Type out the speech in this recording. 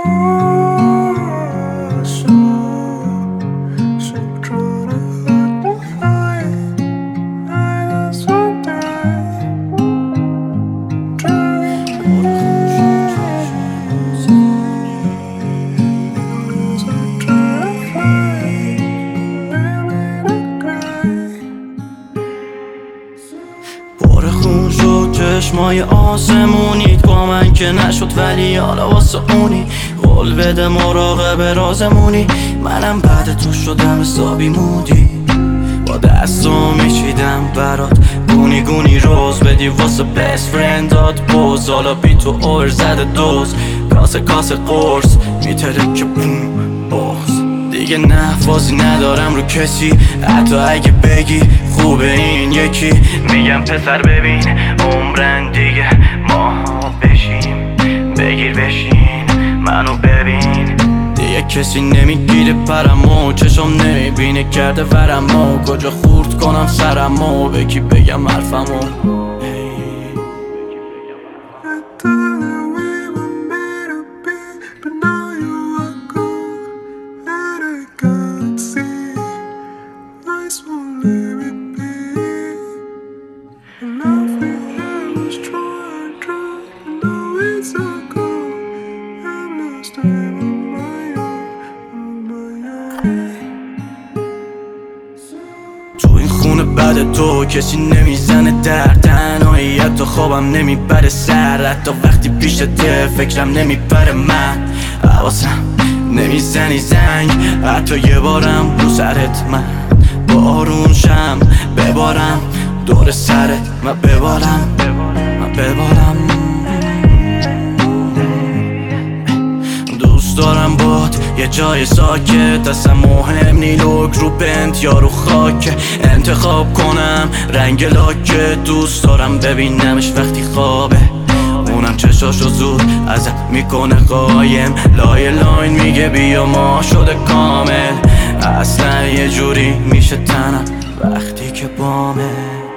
پر خون شد چشمای آسمونیت با من که نشد، ولی حالا واسه اونی قول بده مراقب رازمونی. منم بعد تو شدم حسابی مودی، با دستو میچیدم برات گونی گونی روز بدی واسه بست فرندات بوز. حالا بی تو اور زده دوز، کاسه کاسه قرص میترکه بوم باز. دیگه نفاذی ندارم رو کسی، حتی اگه بگی خوبه این یکی. میگم پسر ببین عمرن دیگه ما بشیم، بگیر بشین منو ببین. دیگه کسی نمیگیره پرمو، چشم نمیبینه کرده ورمو. کجا خورد کنم سرمو، به کی بگم حرفمو. تو این خونه بعد تو کسی نمیزنه در تنهاییت، تو خوابم نمیبره سر. حتی وقتی پیشته فکرم نمیبره من، حواسم نمیزنی زنگ. حتی یه بارم رو سرت من با آروم شم ببارم دور سرت، من ببارم دوست دارم باد یه جای ساکت، اصلا مهم نی لوک رو بنت یا رو خاک. انتخاب کنم رنگ لاکت، دوست دارم ببینمش وقتی خوابه. اونم چشاشو زود ازت میکنه قایم، لای لاین میگه بیا ما شده کامل. اصلا یه جوری میشه تنم وقتی که بامه.